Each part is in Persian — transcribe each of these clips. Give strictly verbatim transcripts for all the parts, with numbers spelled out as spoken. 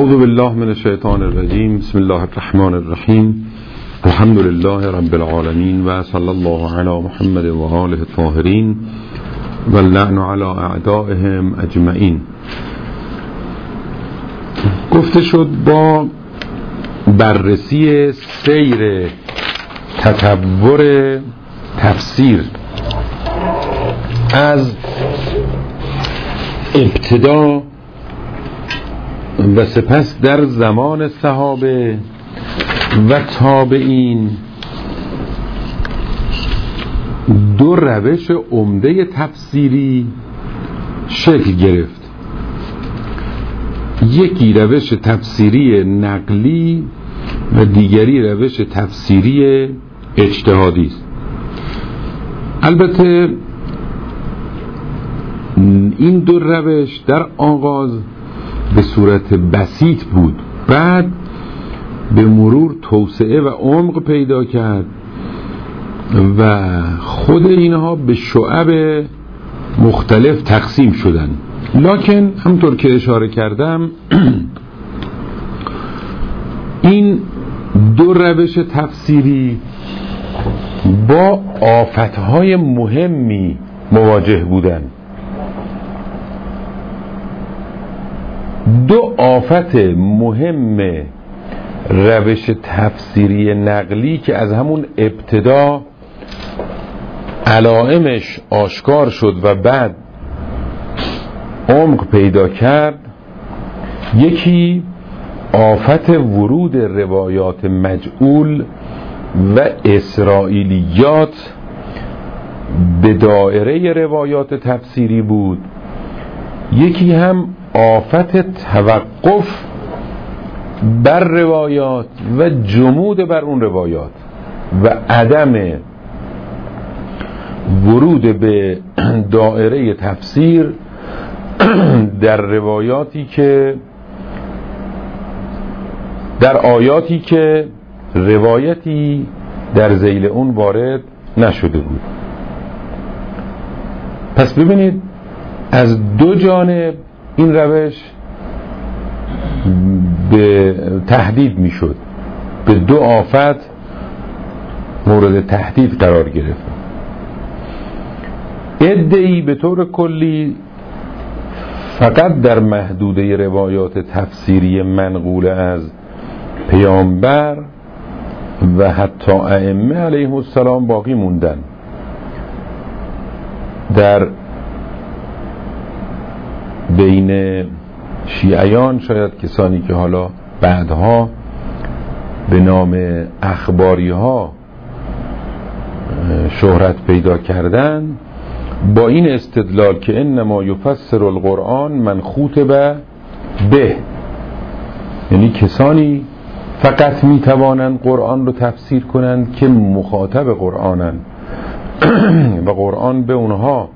اعوذ بالله من الشیطان الرجیم. بسم الله الرحمن الرحیم. الحمد لله رب العالمین و صلی الله علی محمد و آله الطاهرین و اللعن علی اعدائهم اجمعین. گفته شد با بررسی سیر تطور تفسیر از ابتدا و سپس در زمان صحابه و تابعین دو روش عمده تفسیری شکل گرفت. یکی روش تفسیری نقلی و دیگری روش تفسیری اجتهادی است. البته این دو روش در آغاز به صورت بسیط بود، بعد به مرور توسعه و عمق پیدا کرد و خود اینها به شعب مختلف تقسیم شدن. لکن همطور که اشاره کردم این دو روش تفسیری با آفتهای مهمی مواجه بودند. دو آفت مهم روش تفسیری نقلی که از همون ابتدا علائمش آشکار شد و بعد عمق پیدا کرد، یکی آفت ورود روایات مجعول و اسرائیلیات به دایره روایات تفسیری بود، یکی هم آفت توقف بر روایات و جمود بر اون روایات و عدم ورود به دایره تفسیر در روایاتی که در آیاتی که روایتی در ذیل اون وارد نشده بود. پس ببینید از دو جانب این روش به تهدید می شد، به دو آفت مورد تهدید قرار گرفت. عده‌ای به طور کلی فقط در محدوده روایات تفسیری منقول از پیامبر و حتی ائمه علیهم السلام باقی موندن. در بین شیعیان شاید کسانی که حالا بعدها به نام اخباری ها شهرت پیدا کردن با این استدلال که انما یفسر القرآن من خوطب به، یعنی کسانی فقط میتوانند قرآن رو تفسیر کنند که مخاطب قرآنند و قرآن به اونها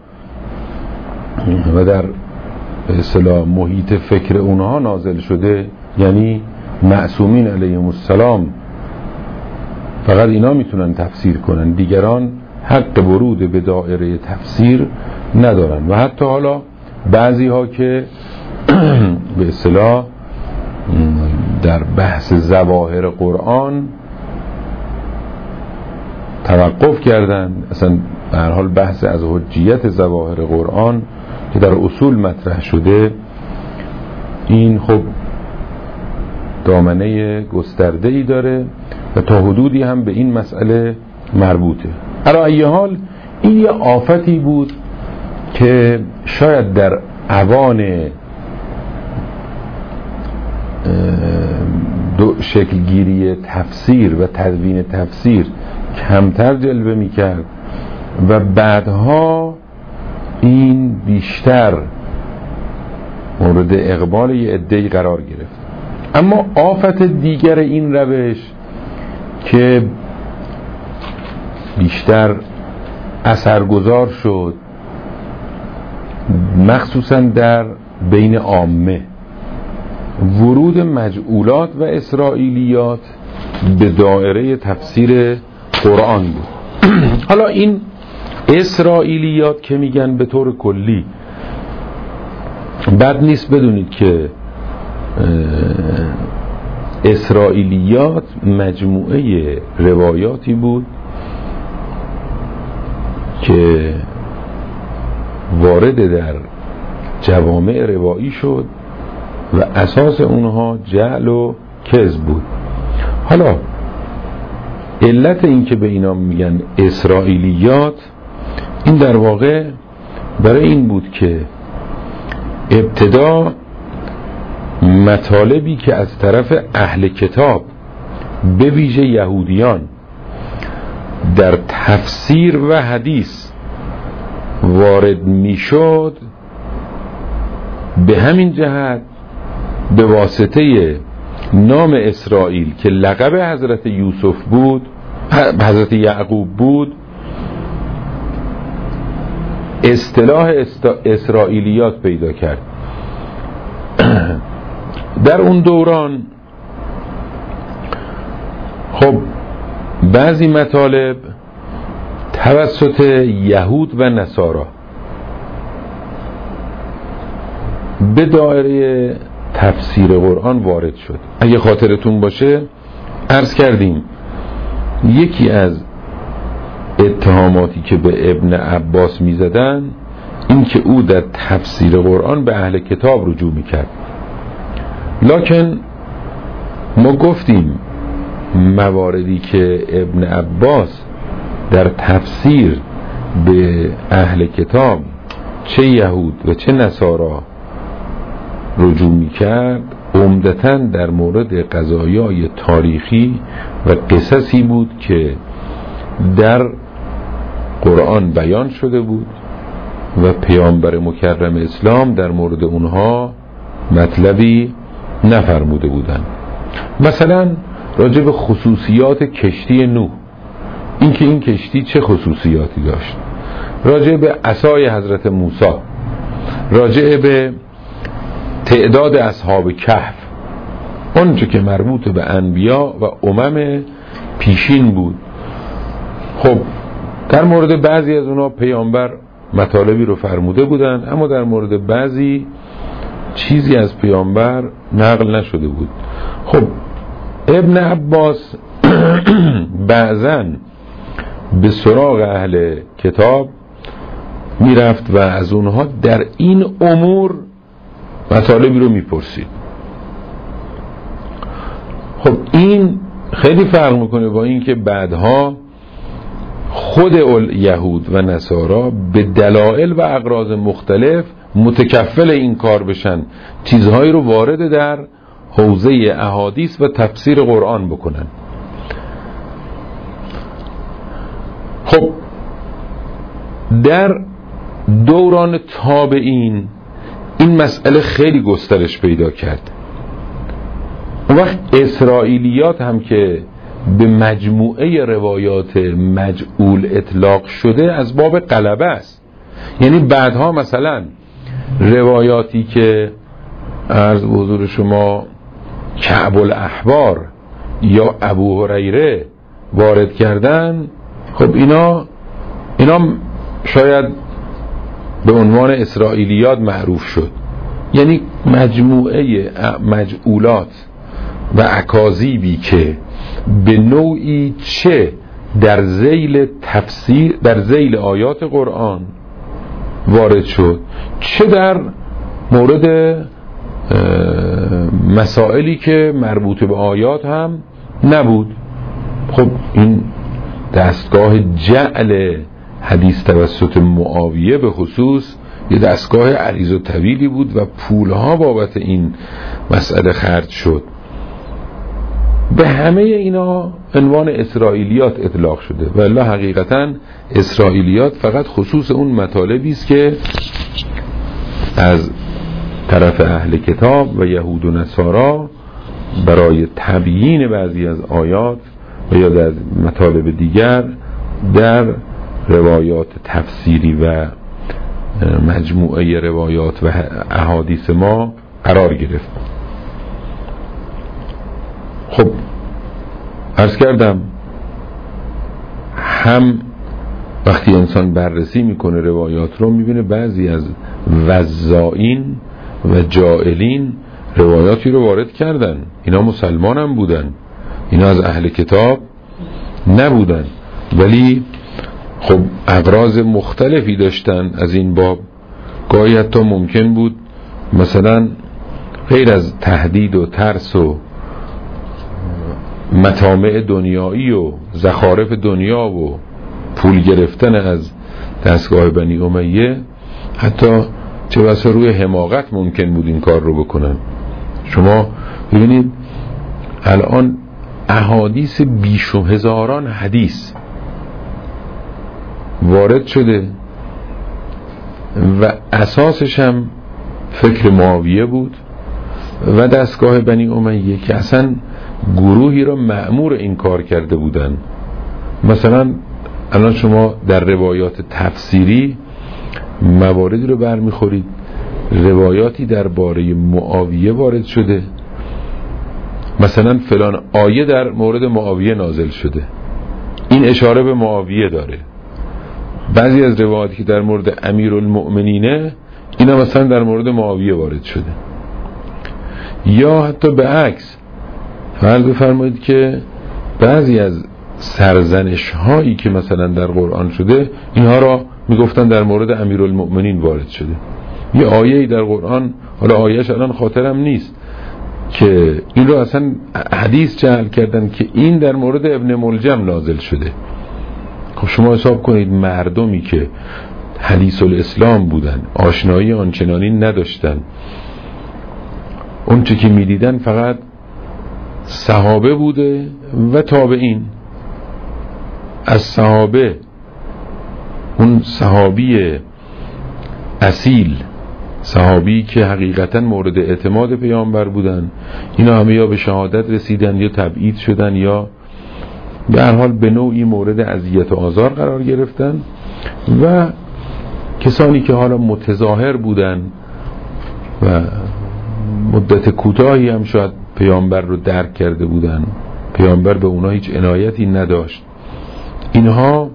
و در به اصطلاح محیط فکر اونها نازل شده، یعنی معصومین علیهم السلام فقط اینا میتونن تفسیر کنن، دیگران حق ورود به دایره تفسیر ندارن. و حتی حالا بعضی ها که به اصطلاح در بحث ظواهر قرآن توقف کردن، اصلا به هر حال بحث از حجیت ظواهر قرآن که در اصول مطرح شده، این خب دامنه گسترده‌ای داره و تا حدودی هم به این مسئله مربوطه. علی ای حال این یه آفتی بود که شاید در اوان دو شکلگیری تفسیر و تدوین تفسیر کمتر جلوه می‌کرد و بعدها این بیشتر مورد اقبال یه عده‌ای قرار گرفت. اما آفت دیگر این روش که بیشتر اثرگذار شد مخصوصا در بین عامه، ورود مجعولات و اسرائیلیات به دایره تفسیر قرآن بود. حالا این اسرائیلیات که میگن به طور کلی بد نیست بدونید که اسرائیلیات مجموعه روایاتی بود که وارد در جوامع روایی شد و اساس اونها جعل و کذب بود. حالا علت این که به اینا میگن اسرائیلیات، این در واقع برای این بود که ابتدا مطالبی که از طرف اهل کتاب به ویژه یهودیان در تفسیر و حدیث وارد میشد، به همین جهت به واسطه نام اسرائیل که لقب حضرت یوسف بود، حضرت یعقوب بود، اصطلاح اسرائیلیات پیدا کرد. در اون دوران خب بعضی مطالب توسط یهود و نصارا به دایره تفسیر قرآن وارد شد. اگه خاطرتون باشه عرض کردیم یکی از اتهاماتی که به ابن عباس می زدن این که او در تفسیر قرآن به اهل کتاب رجوع می کرد. لکن ما گفتیم مواردی که ابن عباس در تفسیر به اهل کتاب چه یهود و چه نصارا رجوع می کرد عمدتاً در مورد قضایای تاریخی و قصصی بود که در قرآن بیان شده بود و پیامبر مکرم اسلام در مورد اونها مطلبی نفرموده بودند. مثلا راجع به خصوصیات کشتی نوح، این که این کشتی چه خصوصیاتی داشت، راجع به عصای حضرت موسی، راجع به تعداد اصحاب کهف، اونچه که مربوط به انبیا و امم پیشین بود. خب در مورد بعضی از اونا پیامبر مطالبی رو فرموده بودن، اما در مورد بعضی چیزی از پیامبر نقل نشده بود. خب ابن عباس بعضن به سراغ اهل کتاب میرفت و از اونها در این امور مطالبی رو میپرسید. خب این خیلی فرق میکنه با این که بعدها خود یهود و نصارا به دلایل و اغراض مختلف متکفل این کار بشن، چیزهایی رو وارد در حوزه احادیث و تفسیر قرآن بکنن. خب در دوران تابعین این مسئله خیلی گسترش پیدا کرد. اون وقت اسرائیلیات هم که به مجموعه روایات مجعول اطلاق شده از باب غلبه است. یعنی بعدها مثلا روایاتی که عرض به حضور شما کعب الاحبار یا ابو هریره وارد کردن، خب اینا اینا شاید به عنوان اسرائیلیات معروف شد. یعنی مجموعه مجعولات و اکاذیبی که به نوعی چه در ذیل تفسیر در ذیل آیات قرآن وارد شد، چه در مورد مسائلی که مربوط به آیات هم نبود. خب این دستگاه جعل حدیث توسط معاویه به خصوص یه دستگاه عریض و طویلی بود و پولها بابت این مسئله خرج شد. به همه اینا عنوان اسرائیلیات اطلاق شده و الا حقیقتا اسرائیلیات فقط خصوص اون مطالبی است که از طرف اهل کتاب و یهود و نصارا برای تبیین بعضی از آیات و یا در مطالب دیگر در روایات تفسیری و مجموعه روایات و احادیث ما قرار گرفت. خب عرض کردم هم وقتی انسان بررسی میکنه روایات رو میبینه بعضی از وزائین و جائلین روایاتی رو وارد کردن. اینا مسلمان هم بودن، اینا از اهل کتاب نبودن، ولی خب اغراض مختلفی داشتن از این باب. گاهی حتی ممکن بود مثلا غیر از تهدید و ترس و مطامع دنیایی و زخارف دنیا و پول گرفتن از دستگاه بنی امیه، حتی چه بسا روی حماقت ممکن بود این کار رو بکنن. شما ببینید الان احادیث بیش و هزاران حدیث وارد شده و اساسش هم فکر معاویه بود و دستگاه بنی امیه که اصلا گروهی را مأمور این کار کرده بودن. مثلا الان شما در روایات تفسیری مواردی رو برمیخورید، روایاتی درباره معاویه وارد شده، مثلا فلان آیه در مورد معاویه نازل شده، این اشاره به معاویه داره. بعضی از روایاتی که در مورد امیرالمؤمنینه، اینا مثلا در مورد معاویه وارد شده. یا حتی به عکس فرض بفرمایید که بعضی از سرزنش هایی که مثلا در قرآن شده، اینها را میگفتن در مورد امیرالمؤمنین وارد شده. یه آیه‌ای در قرآن، حالا آیه‌اش الان خاطرم نیست، که این رو اصلا حدیث جعل کردن که این در مورد ابن ملجم نازل شده. خب شما حساب کنید مردمی که حدیث الاسلام بودن، آشنایی آنچنانی نداشتن، اون چه که میدیدن فقط صحابه بوده و تابعین. از صحابه اون صحابی اصیل، صحابی که حقیقتا مورد اعتماد پیامبر بودن، اینا همه یا به شهادت رسیدن یا تبعید شدن یا به هر حال به نوعی مورد اذیت و آزار قرار گرفتن، و کسانی که حالا متظاهر بودن و مدت کوتاهی هم شاید پیامبر رو درک کرده بودن، پیامبر به اونا هیچ عنایتی نداشت، اینها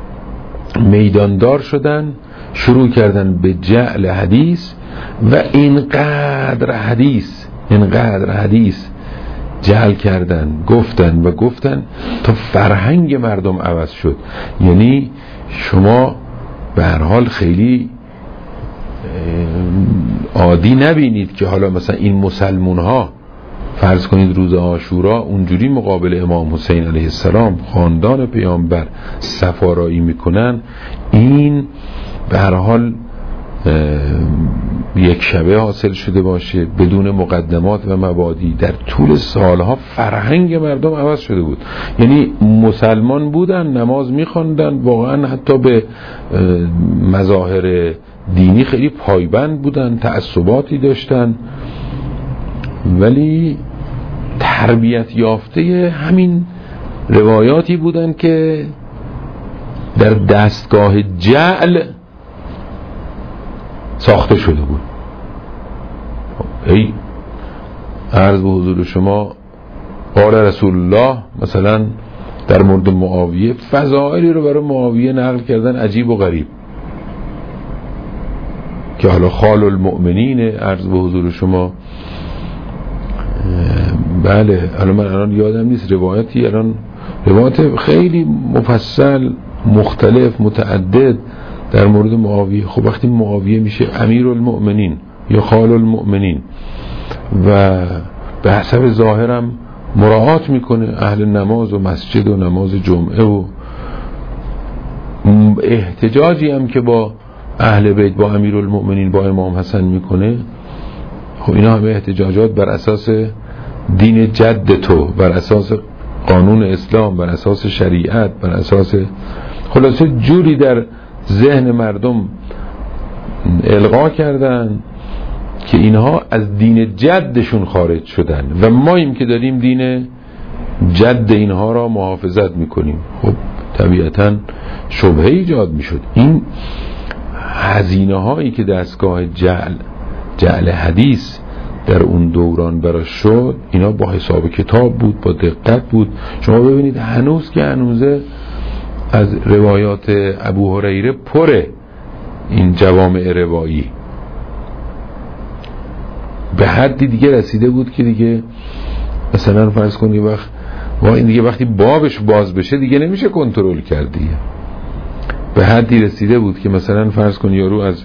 میداندار شدن، شروع کردن به جعل حدیث و اینقدر حدیث اینقدر حدیث جعل کردن، گفتن و گفتن تا فرهنگ مردم عوض شد. یعنی شما به هر حال خیلی عادی نبینید که حالا مثلا این مسلمون ها فرض کنید روز عاشورا اونجوری مقابل امام حسین علیه السلام خاندان پیامبر صفارایی میکنن. این به هر حال یک شبه حاصل شده باشه بدون مقدمات و مبادی، در طول سالها فرهنگ مردم عوض شده بود. یعنی مسلمان بودن، نماز میخواندن، واقعا حتی به مظاهر دینی خیلی پایبند بودن، تعصباتی داشتن، ولی تربیت یافته همین روایاتی بودن که در دستگاه جعل ساخته شده بود. ای عرض به حضور شما، قال رسول الله مثلا در مورد معاویه فضائلی رو برای معاویه نقل کردن عجیب و غریب، که حالا خال المؤمنین عرض به حضور شما. بله الان من الان یادم نیست روایتی، الان روایت خیلی مفصل مختلف متعدد در مورد معاویه. خب وقتی معاویه میشه امیر المؤمنین یا خال المؤمنین و به حسب ظاهرم مراعات میکنه اهل نماز و مسجد و نماز جمعه و احتجاجی هم که با اهل بیت با امیر المؤمنین با امام حسن میکنه، خب اینا همه احتجاجات بر اساس دین جد تو، بر اساس قانون اسلام، بر اساس شریعت، بر اساس خلاصه جوری در ذهن مردم القا کردن که اینها از دین جدشون خارج شدن و ماییم که داریم دین جد اینها را محافظت میکنیم. خب طبیعتا شبهه ایجاد میشد. این هزینه هایی که دستگاه جعل جعل حدیث در اون دوران براش شد، اینا با حساب کتاب بود، با دقت بود. شما ببینید هنوز که هنوزه از روایات ابو هریره پره این جوامع روایی. به حدی دیگه رسیده بود که دیگه مثلا فرض کن یه وقت و این دیگه وقتی بابش باز بشه دیگه نمیشه کنترل کرد دیگه. به حدی رسیده بود که مثلا فرض کن یارو از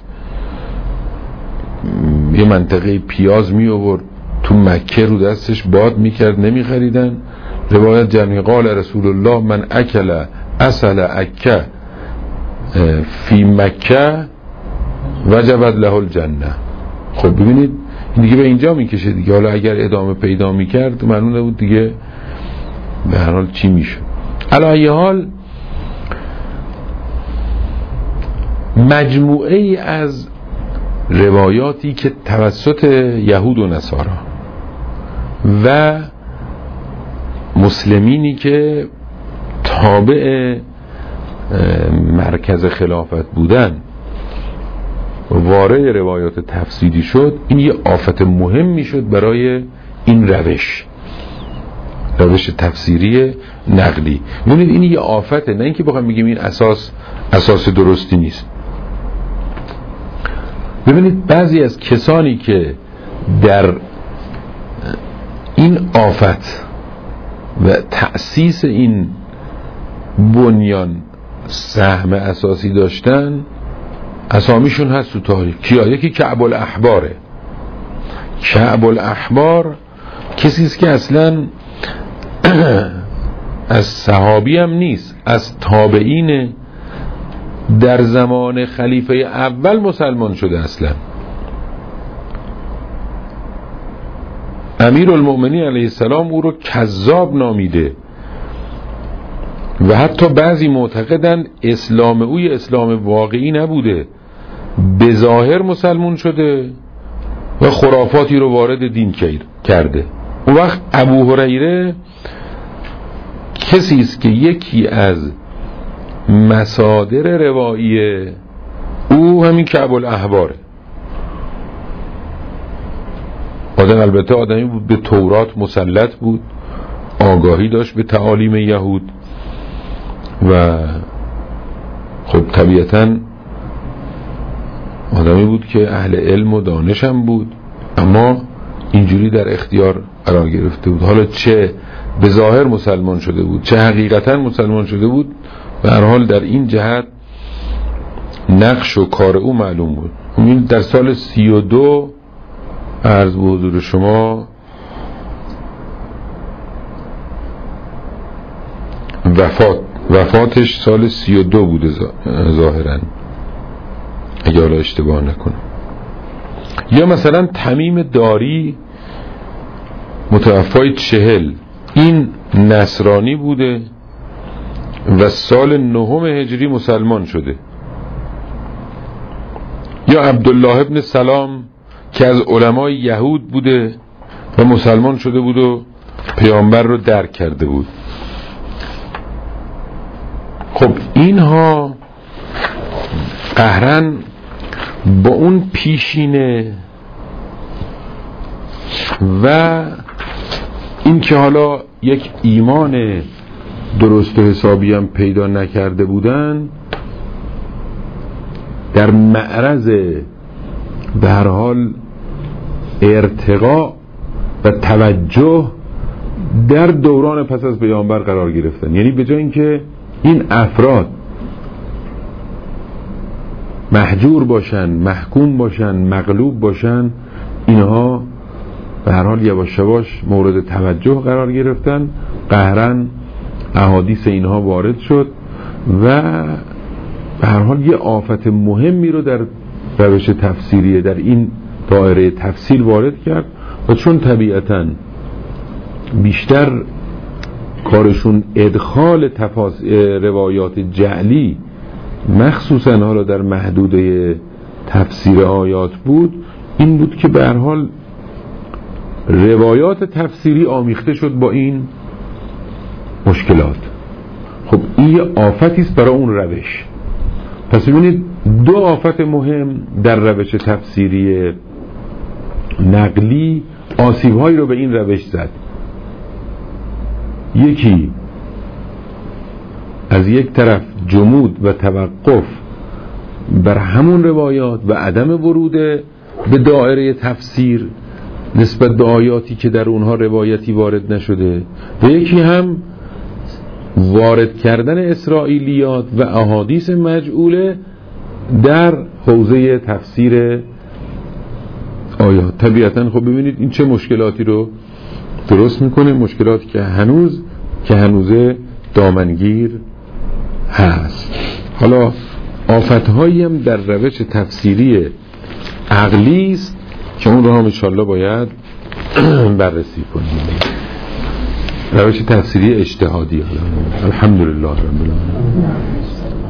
یه منطقه پیاز می آورد تو مکه رو دستش باد میکرد، نمیخریدن. روایت جمعی قال رسول الله من اکل اصل اکه فی مکه وجبت له الجنه. خب ببینید این دیگه به اینجا میکشه دیگه. حالا اگر ادامه پیدا میکرد معلوم نبود دیگه به هر حال چی میشه. علی ای حال مجموعه ای از روایاتی که توسط یهود و نصارا و مسلمینی که تابع مرکز خلافت بودن وارد روایات تفسیری شد، این یه آفت مهمی شد برای این روش روش تفسیری نقلی. ببینید این یه آفته، نه اینکه بخوام بگیم این اساس اساس درستی نیست. ببینید بعضی از کسانی که در این آفت و تأسیس این بنیان سهم اساسی داشتن اسامیشون هست تو تاریخ. کیا؟ یکی کعب الاحباره. کعب الاحبار کسی است که اصلا از صحابی هم نیست، از تابعین در زمان خلیفه اول مسلمان شده. اصلا امیر المؤمنین علیه السلام او رو کذاب نامیده و حتی بعضی معتقدند اسلام اوی اسلام واقعی نبوده، به ظاهر مسلمان شده و خرافاتی رو وارد دین کرده. اون وقت ابو هریره کسی است که یکی از مصادر روایی او همین کعب الاحباره. آدم البته آدمی بود به تورات مسلط بود، آگاهی داشت به تعالیم یهود و خب طبیعتاً آدمی بود که اهل علم و دانش هم بود، اما اینجوری در اختیار قرار گرفته بود. حالا چه به ظاهر مسلمان شده بود چه حقیقتاً مسلمان شده بود، به هر حال در این جهت نقش و کار او معلوم بود. این در سال سی و دو عرض به حضور شما وفات وفاتش سال سی و دو بوده ظاهراً اگه حالا اشتباه نکنم. یا مثلا تمیم داری متوفای چهل، این نصرانی بوده و سال نهم هجری مسلمان شده. یا عبدالله ابن سلام که از علمای یهود بوده و مسلمان شده بود و پیامبر رو درک کرده بود. خب اینها قهرن با اون پیشینه و این که حالا یک ایمان درست و حسابی هم پیدا نکرده بودن، در معرض به هر حال ارتقا و توجه در دوران پس از پیامبر قرار گرفتن. یعنی به جای اینکه این افراد محجور باشن، محکوم باشن، مغلوب باشن، اینها به هر حال یواش یواش مورد توجه قرار گرفتن. قهرن احادیث اینها وارد شد و به هر حال یه آفت مهمی رو در روش تفسیریه در این دایره تفسیر وارد کرد و چون طبیعتاً بیشتر کارشون ادخال تفاس... روایات جعلی مخصوصا حالا در محدوده تفسیر آیات بود، این بود که به هر حال روایات تفسیری آمیخته شد با این مشکلات. خب این یه آفتی است برای اون روش. پس ببینید دو آفت مهم در روش تفسیری نقلی آسیب‌هایی رو به این روش زد. یکی از یک طرف جمود و توقف بر همون روایات و عدم ورود به دایره تفسیر نسبت به آیاتی که در اونها روایتی وارد نشده و یکی هم وارد کردن اسرائیلیات و احادیث مجعوله در حوزه تفسیر آیات. طبیعتاً خب ببینید این چه مشکلاتی رو درست میکنه، مشکلاتی که هنوز که هنوزه دامنگیر هست. حالا آفتهایی هم در روش تفسیری عقلی است که اون رو هم انشاءالله باید بررسی کنیم. روش تفسیری اجتهادی. الحمدلله رب العالمین.